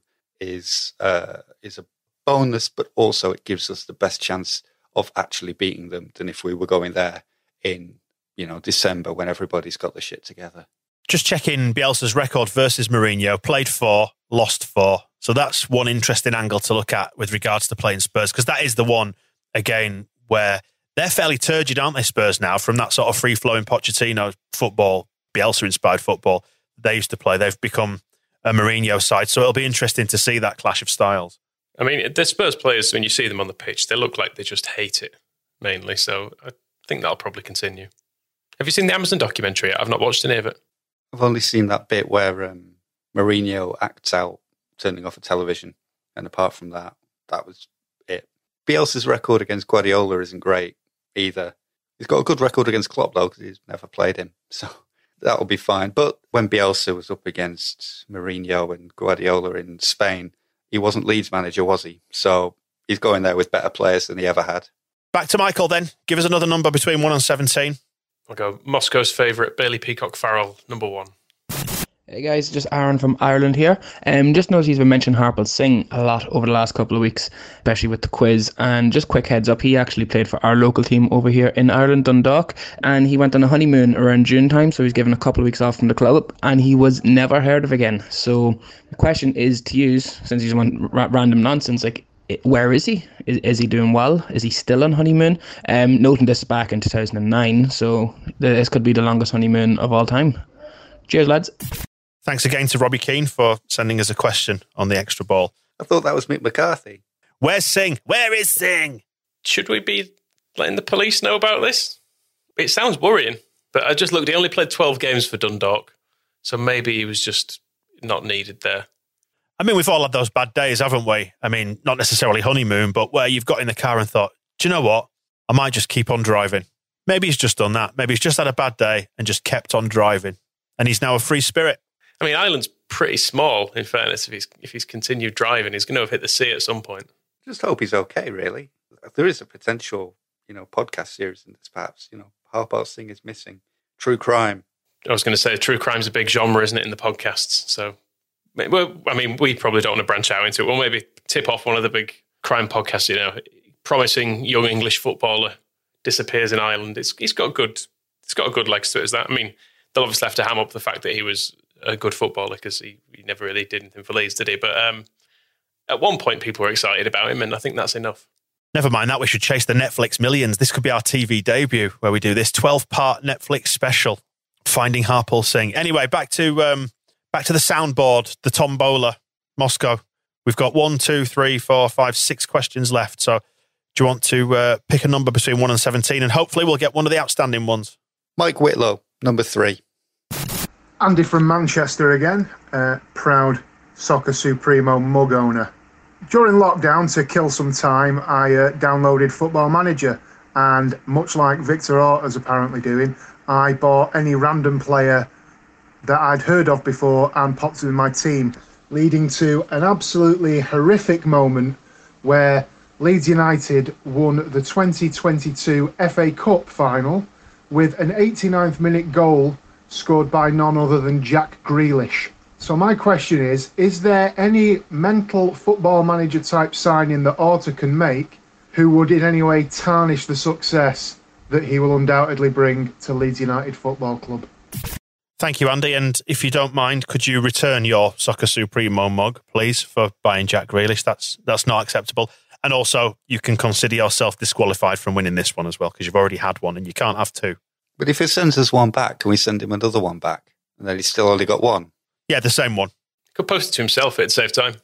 is uh, is a bonus, but also it gives us the best chance of actually beating them than if we were going there in, you know, December when everybody's got the shit together. Just checking Bielsa's record versus Mourinho. Played four, lost four. So that's one interesting angle to look at with regards to playing Spurs, because that is the one, again, where they're fairly turgid, aren't they, Spurs now, from that sort of free-flowing Pochettino football, Bielsa-inspired football they used to play. They've become a Mourinho side, so it'll be interesting to see that clash of styles. I mean, the Spurs players, when you see them on the pitch, they look like they just hate it, mainly, so I think that'll probably continue. Have you seen the Amazon documentary? I've not watched any of it. I've only seen that bit where um, Mourinho acts out turning off a television, and apart from that, that was it. Bielsa's record against Guardiola isn't great either. He's got a good record against Klopp, though, because he's never played him, so that'll be fine. But when Bielsa was up against Mourinho and Guardiola in Spain, he wasn't Leeds manager, was he? So he's going there with better players than he ever had. Back to Michael then. Give us another number between one and seventeen. I'll go Moscow's favourite, Bailey Peacock Farrell, number one. Hey guys, just Aaron from Ireland here. Um, just noticed he's been mentioning Harpal Singh a lot over the last couple of weeks, especially with the quiz. And just quick heads up, he actually played for our local team over here in Ireland, Dundalk, and he went on a honeymoon around June time, so he's given a couple of weeks off from the club, and he was never heard of again. So the question is to you, since he's one ra- random nonsense, like, where is he? Is, is he doing well? Is he still on honeymoon? Um, noting this back in two thousand nine, so this could be the longest honeymoon of all time. Cheers, lads. Thanks again to Robbie Keane for sending us a question on the extra ball. I thought that was Mick McCarthy. Where's Singh? Where is Singh? Should we be letting the police know about this? It sounds worrying, but I just looked, he only played twelve games for Dundalk, so maybe he was just not needed there. I mean, we've all had those bad days, haven't we? I mean, not necessarily honeymoon, but where you've got in the car and thought, do you know what? I might just keep on driving. Maybe he's just done that. Maybe he's just had a bad day and just kept on driving. And he's now a free spirit. I mean, Ireland's pretty small, in fairness. If he's if he's continued driving, he's going to have hit the sea at some point. Just hope he's okay, really. There is a potential, you know, podcast series in this, perhaps. You know, Harpal Singh is missing. True crime. I was going to say, true crime's a big genre, isn't it, in the podcasts? So, well, I mean, we probably don't want to branch out into it. We'll maybe tip off one of the big crime podcasts, you know, promising young English footballer disappears in Ireland. It's It's got good, it's got a good legs to it, is that? I mean, they'll obviously have to ham up the fact that he was a good footballer because he, he never really did anything for Leeds, did he? But um, at one point, people were excited about him, and I think that's enough. Never mind that, we should chase the Netflix millions. This could be our T V debut where we do this twelve-part Netflix special, Finding Harpal Singh. Anyway, back to um, back to the soundboard, the tombola, Moscow. We've got one, two, three, four, five, six questions left. So do you want to uh, pick a number between one and seventeen? And hopefully we'll get one of the outstanding ones. Mike Whitlow, number three. Andy from Manchester again, uh, proud Soccer Supremo mug owner. During lockdown, to kill some time, I uh, downloaded Football Manager, and much like Victor Orta's apparently doing, I bought any random player that I'd heard of before and popped him in my team, leading to an absolutely horrific moment where Leeds United won the twenty twenty-two F A Cup final with an eighty-ninth minute goal scored by none other than Jack Grealish. So my question is, is there any mental Football Manager type signing that Orta can make who would in any way tarnish the success that he will undoubtedly bring to Leeds United Football Club? Thank you, Andy. And if you don't mind, could you return your Soccer Supremo mug, please, for buying Jack Grealish? That's that's not acceptable. And also, you can consider yourself disqualified from winning this one as well, because you've already had one and you can't have two. But if he sends us one back, can we send him another one back? And then he's still only got one? Yeah, the same one. Could post it to himself, it'd save time.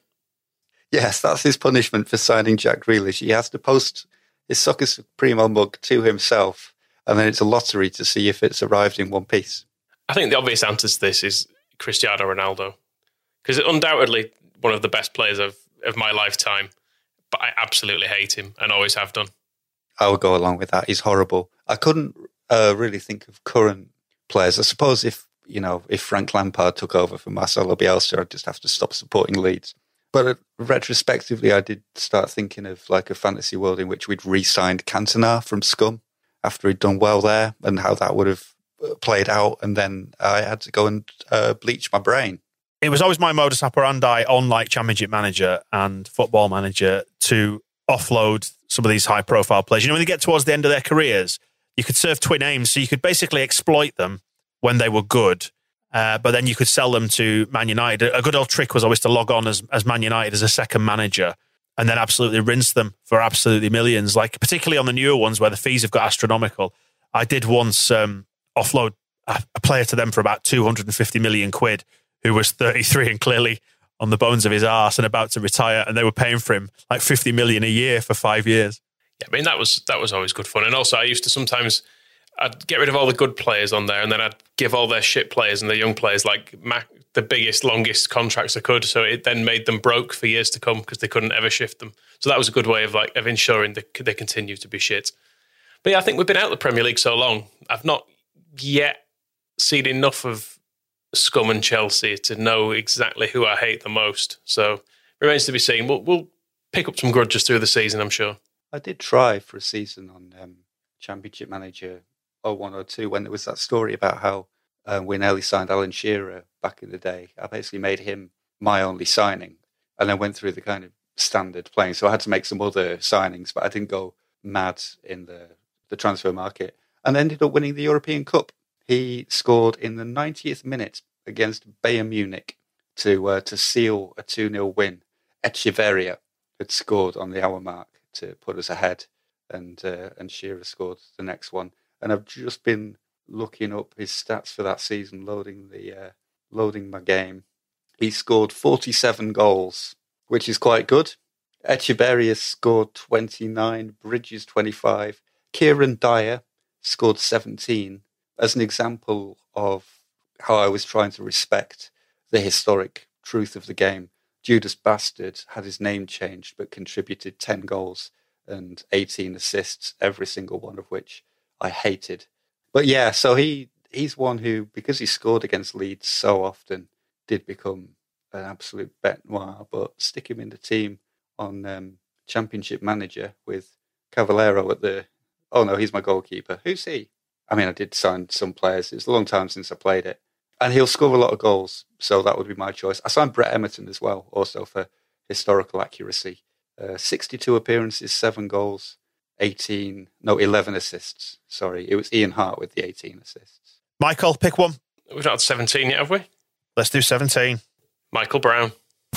Yes, that's his punishment for signing Jack Grealish. He has to post his Soccer Supremo mug to himself, and then it's a lottery to see if it's arrived in one piece. I think the obvious answer to this is Cristiano Ronaldo, because undoubtedly one of the best players of, of my lifetime, but I absolutely hate him and always have done. I would go along with that. He's horrible. I couldn't uh, really think of current players. I suppose if, you know, if Frank Lampard took over for Marcelo Bielsa, I'd just have to stop supporting Leeds. But uh, retrospectively, I did start thinking of like a fantasy world in which we'd re-signed Cantona from Scum after he'd done well there, and how that would have played out. And then I had to go and uh, bleach my brain. It was always my modus operandi on like Championship Manager and Football Manager to offload some of these high-profile players. You know, when they get towards the end of their careers, you could serve twin aims, so you could basically exploit them when they were good, uh, but then you could sell them to Man United. A good old trick was always to log on as, as Man United as a second manager and then absolutely rinse them for absolutely millions, like particularly on the newer ones where the fees have got astronomical. I did once um, offload a, a player to them for about two hundred fifty million quid who was thirty-three and clearly on the bones of his arse and about to retire, and they were paying for him like fifty million a year for five years. Yeah, I mean, that was that was always good fun. And also I used to sometimes, I'd get rid of all the good players on there and then I'd give all their shit players and the young players like the biggest, longest contracts I could. So it then made them broke for years to come because they couldn't ever shift them. So that was a good way of like of ensuring that they continue to be shit. But yeah, I think we've been out of the Premier League so long. I've not yet seen enough of Scum and Chelsea to know exactly who I hate the most. So remains to be seen. We'll, we'll pick up some grudges through the season, I'm sure. I did try for a season on um, Championship Manager oh one oh two when there was that story about how uh, we nearly signed Alan Shearer back in the day. I basically made him my only signing and then went through the kind of standard playing. So I had to make some other signings, but I didn't go mad in the, the transfer market and ended up winning the European Cup. He scored in the ninetieth minute against Bayern Munich to uh, to seal a two nil win. Echeverria had scored on the hour mark to put us ahead, and uh, and Shearer scored the next one. And I've just been looking up his stats for that season, loading the uh, loading my game. He scored forty-seven goals, which is quite good. Echeverria scored twenty-nine, Bridges twenty-five, Kieran Dyer scored seventeen as an example of how I was trying to respect the historic truth of the game. Judas Bastard had his name changed but contributed ten goals and eighteen assists, every single one of which I hated. But yeah, so he he's one who, because he scored against Leeds so often, did become an absolute bête noire. But stick him in the team on um, Championship Manager with Cavallero at the... Oh no, he's my goalkeeper. Who's he? I mean, I did sign some players. It's a long time since I played it. And he'll score a lot of goals, so that would be my choice. I signed Brett Emerton as well, also for historical accuracy. Uh, sixty-two appearances, seven goals, eighteen, no, eleven assists. Sorry, it was Ian Hart with the eighteen assists. Michael, pick one. We've not had seventeen yet, have we? Let's do seventeen. Michael Brown.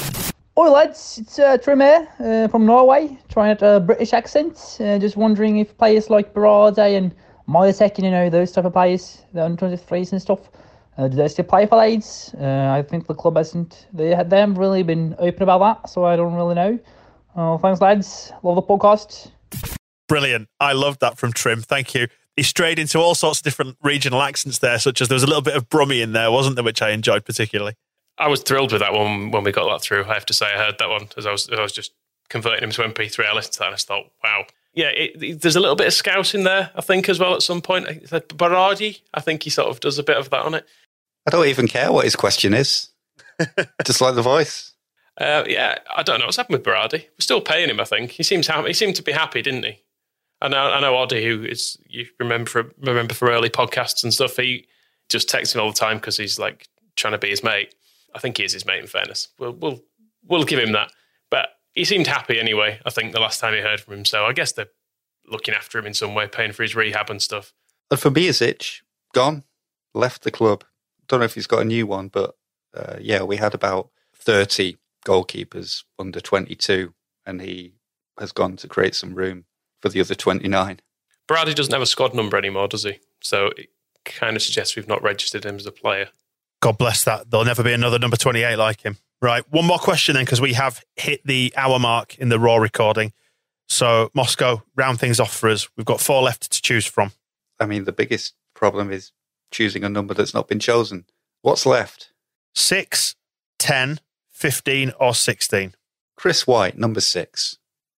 Oi lads, it's uh, Trim here uh, from Norway, trying out a British accent. Uh, just wondering if players like Berardi and Mojtek, you know, those type of players, the under twenty-threes and stuff, uh, do they still play for Leeds? Uh, I think the club hasn't, they, they haven't really been open about that, so I don't really know. Uh, thanks lads, love the podcast. Brilliant. I loved that from Trim. Thank you. He strayed into all sorts of different regional accents there, such as there was a little bit of Brummie in there, wasn't there, which I enjoyed particularly. I was thrilled with that one when we got that through. I have to say, I heard that one as I was, as I was just converting him to M P three. I listened to that and I thought, wow. Yeah, it, it, there's a little bit of Scouse in there, I think, as well at some point. Berardi, I think he sort of does a bit of that on it. I don't even care what his question is. Just like the voice. Uh, yeah, I don't know what's happened with Berardi. We're still paying him, I think. He seems happy. He seemed to be happy, didn't he? I know, I know Oddie, who is, you remember from, remember from early podcasts and stuff, he just texts me all the time because he's like trying to be his mate. I think he is his mate, in fairness. We'll, we'll, we'll give him that. But he seemed happy anyway, I think, the last time he heard from him. So I guess they're looking after him in some way, paying for his rehab and stuff. And for Biasic, gone, left the club. Don't know if he's got a new one, but uh, yeah, we had about thirty goalkeepers under twenty-two, and he has gone to create some room for the other twenty-nine. Berardi doesn't have a squad number anymore, does he? So it kind of suggests we've not registered him as a player. God bless that. There'll never be another number twenty-eight like him. Right, one more question then, because we have hit the hour mark in the Raw recording. So, Moscow, round things off for us. We've got four left to choose from. I mean, the biggest problem is choosing a number that's not been chosen. What's left? Six, ten, fifteen, or sixteen? Chris White, number six.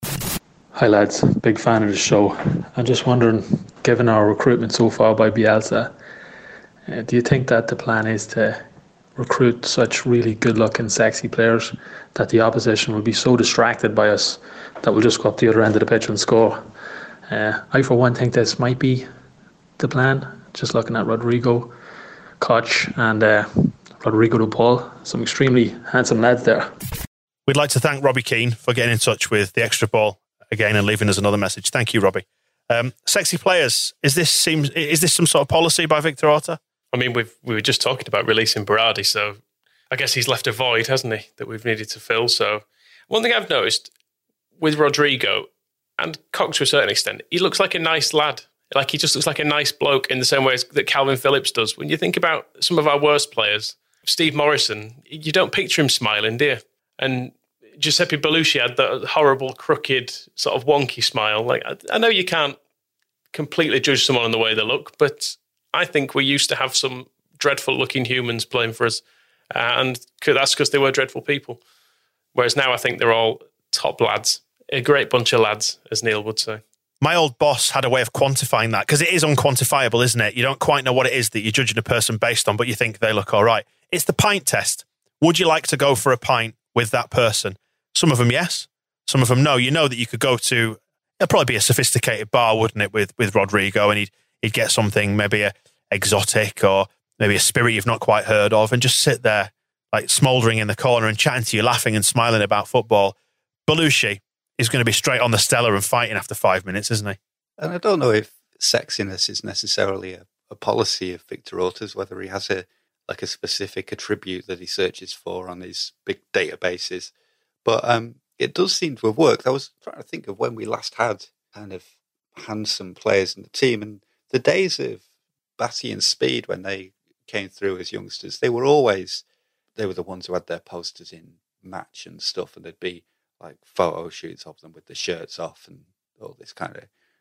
Hi lads, big fan of the show. I'm just wondering, given our recruitment so far by Bielsa, uh, do you think that the plan is to recruit such really good-looking, sexy players that the opposition will be so distracted by us that we'll just go up the other end of the pitch and score? Uh, I, for one, think this might be the plan. Just looking at Rodrigo, Koch, and uh, Rodrigo de Paul, some extremely handsome lads there. We'd like to thank Robbie Keane for getting in touch with the Extra Ball again and leaving us another message. Thank you, Robbie. Um, sexy players. Is this seems is this some sort of policy by Victor Orta? I mean, we've, we were just talking about releasing Berardi, so I guess he's left a void, hasn't he, that we've needed to fill. So one thing I've noticed with Rodrigo, and Cox to a certain extent, he looks like a nice lad. Like, he just looks like a nice bloke in the same way as that Calvin Phillips does. When you think about some of our worst players, Steve Morrison, you don't picture him smiling, do you? And Giuseppe Belushi had that horrible, crooked, sort of wonky smile. Like, I, I know you can't completely judge someone on the way they look, but I think we used to have some dreadful-looking humans playing for us, uh, and that's because they were dreadful people. Whereas now I think they're all top lads, a great bunch of lads, as Neil would say. My old boss had a way of quantifying that, because it is unquantifiable, isn't it? You don't quite know what it is that you're judging a person based on, but you think they look all right. It's the pint test. Would you like to go for a pint with that person? Some of them, yes. Some of them, no. You know that you could go to, it'll probably be a sophisticated bar, wouldn't it, with, with Rodrigo, and he'd he'd get something, maybe a exotic or maybe a spirit you've not quite heard of, and just sit there like smouldering in the corner and chatting to you, laughing and smiling about football. Belushi is going to be straight on the Stella and fighting after five minutes, isn't he? And I don't know if sexiness is necessarily a, a policy of Victor Orta's, whether he has a like a specific attribute that he searches for on his big databases. But um, it does seem to have worked. I was trying to think of when we last had kind of handsome players in the team, and the days of Batty and Speed when they came through as youngsters, they were always, they were the ones who had their posters in Match and stuff, and there'd be like photo shoots of them with the shirts off and all this kind of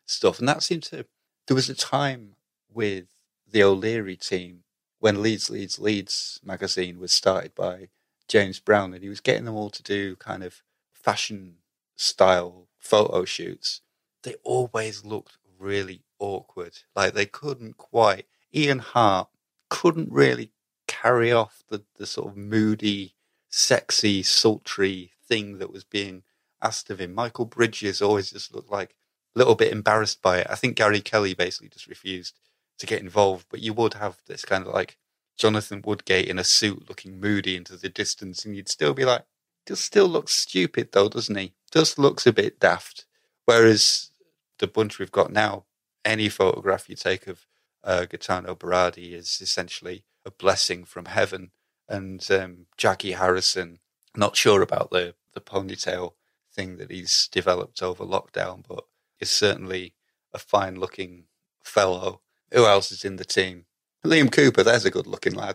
stuff. And that seemed to, there was a time with the O'Leary team when Leeds, Leeds, Leeds magazine was started by James Brown, and he was getting them all to do kind of fashion style photo shoots. They always looked really awkward. Like they couldn't quite, Ian Hart couldn't really carry off the, the sort of moody, sexy, sultry thing that was being asked of him. Michael Bridges always just looked like a little bit embarrassed by it. I think Gary Kelly basically just refused to get involved, but you would have this kind of like Jonathan Woodgate in a suit looking moody into the distance, and you'd still be like, just still looks stupid though, doesn't he? Just looks a bit daft. Whereas the bunch we've got now, any photograph you take of uh, Gaetano Berardi is essentially a blessing from heaven. And um, Jackie Harrison, not sure about the, the ponytail thing that he's developed over lockdown, but is certainly a fine-looking fellow. Who else is in the team? Liam Cooper, there's a good-looking lad.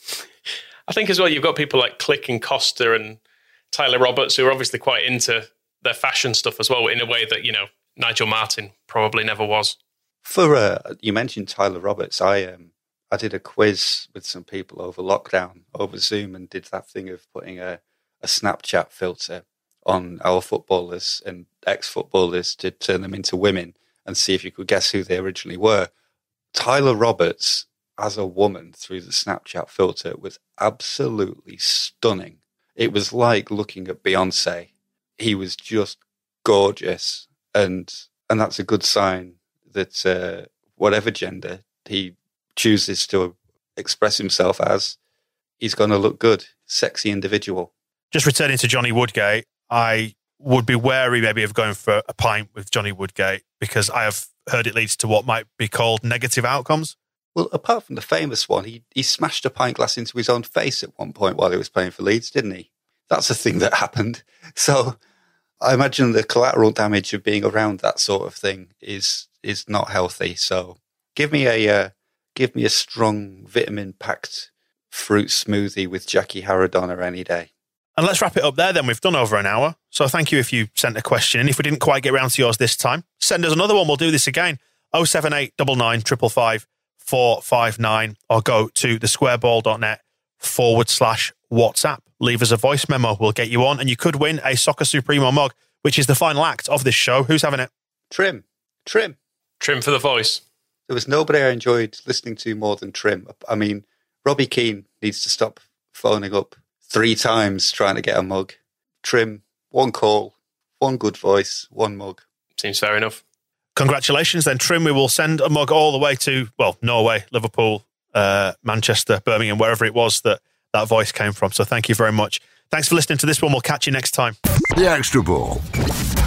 I think as well, you've got people like Click and Costa and Tyler Roberts who are obviously quite into their fashion stuff as well, in a way that, you know, Nigel Martin probably never was. For uh, you mentioned Tyler Roberts, I um, I did a quiz with some people over lockdown, over Zoom, and did that thing of putting a, a Snapchat filter on our footballers and ex-footballers to turn them into women and see if you could guess who they originally were. Tyler Roberts, as a woman through the Snapchat filter, was absolutely stunning. It was like looking at Beyonce. He was just gorgeous, and and that's a good sign that uh, whatever gender he chooses to express himself as, he's going to look good. Sexy individual. Just returning to Johnny Woodgate, I would be wary maybe of going for a pint with Johnny Woodgate because I have heard it leads to what might be called negative outcomes. Well, apart from the famous one, he, he smashed a pint glass into his own face at one point while he was playing for Leeds, didn't he? That's a thing that happened. So I imagine the collateral damage of being around that sort of thing is is not healthy. So give me a uh, give me a strong vitamin-packed fruit smoothie with Jackie Haradonna any day. And let's wrap it up there then. We've done over an hour. So thank you if you sent a question in. If we didn't quite get around to yours this time, send us another one. We'll do this again. oh seven eight nine nine five five five four five nine or go to thesquareball.net forward slash WhatsApp. Leave us a voice memo. We'll get you on and you could win a Soccer Supremo mug, which is the final act of this show. Who's having it? Trim. Trim. Trim for the voice. There was nobody I enjoyed listening to more than Trim. I mean, Robbie Keane needs to stop phoning up three times trying to get a mug. Trim, one call, one good voice, one mug. Seems fair enough. Congratulations then, Trim. We will send a mug all the way to, well, Norway, Liverpool, uh, Manchester, Birmingham, wherever it was that that voice came from. So thank you very much. Thanks for listening to this one. We'll catch you next time. The Extra Ball.